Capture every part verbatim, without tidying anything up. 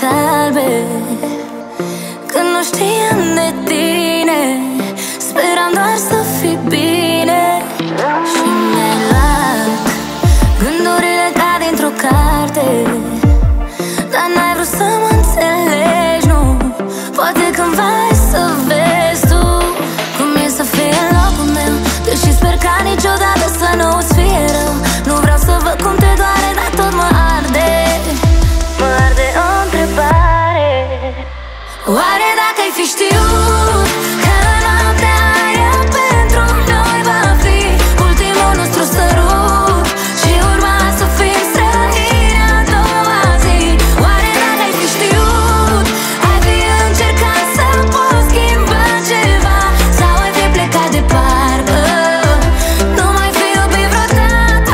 albe. Când nu știam de tine, speram doar să fii bine. Și mi-ai luat gândurile ca dintr-o carte, dar n-ai vrut să mă înțelegi, nu. Poate cândva ai să vezi tu cum e să fie în locul meu. Deși sper ca niciodată să nu-ți fie rău. Nu vreau să văd cum te doare, dar tot mă arde. Mă arde o întrebare: oare dacă ai fi știut că noaptea aia pentru noi va fi ultimul nostru sărut și urma să fim străini a doua zi? Oare dacă ai fi știut, ai fi încercat să poți schimba ceva, sau ai fi plecat de parcă nu mai fi iubit vreodată?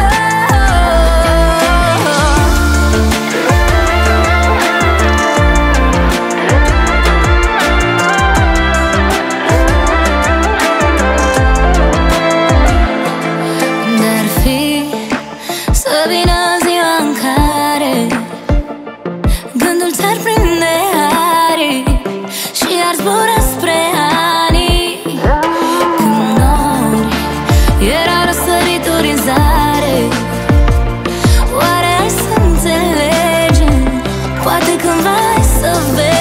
Dar fi să vină ziua în care gândul ți-ar prinde aripi și ar zbura spre anii când nori erau răsărituri în zare. Oare ai să înțelegem? Poate cândva ai să vezi